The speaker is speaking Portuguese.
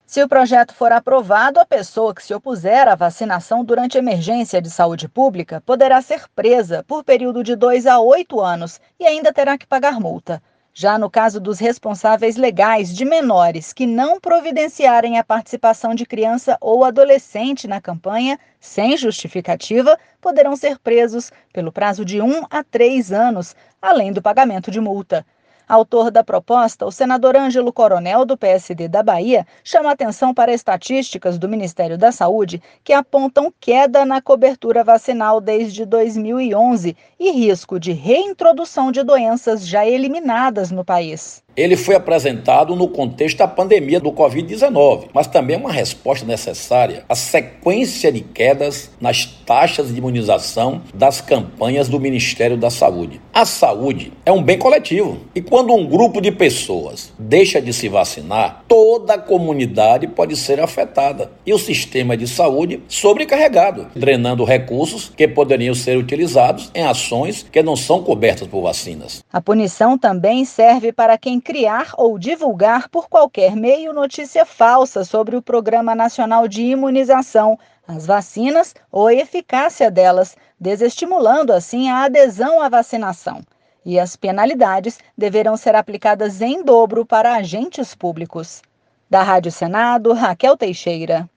Se o projeto for aprovado, a pessoa que se opuser à vacinação durante emergência de saúde pública poderá ser presa por período de 2 a 8 anos e ainda terá que pagar multa. Já no caso dos responsáveis legais de menores que não providenciarem a participação de criança ou adolescente na campanha, sem justificativa, poderão ser presos pelo prazo de 1 a 3 anos, além do pagamento de multa. Autor da proposta, o senador Ângelo Coronel, do PSD da Bahia, chama atenção para estatísticas do Ministério da Saúde que apontam queda na cobertura vacinal desde 2011 e risco de reintrodução de doenças já eliminadas no país. Ele foi apresentado no contexto da pandemia do Covid-19, mas também é uma resposta necessária à sequência de quedas nas taxas de imunização das campanhas do Ministério da Saúde. A saúde é um bem coletivo e quando um grupo de pessoas deixa de se vacinar, toda a comunidade pode ser afetada e o sistema de saúde sobrecarregado, drenando recursos que poderiam ser utilizados em ações que não são cobertas por vacinas. A punição também serve para quem criar ou divulgar por qualquer meio notícia falsa sobre o Programa Nacional de Imunização, as vacinas ou a eficácia delas, desestimulando assim a adesão à vacinação. E as penalidades deverão ser aplicadas em dobro para agentes públicos. Da Rádio Senado, Raquel Teixeira.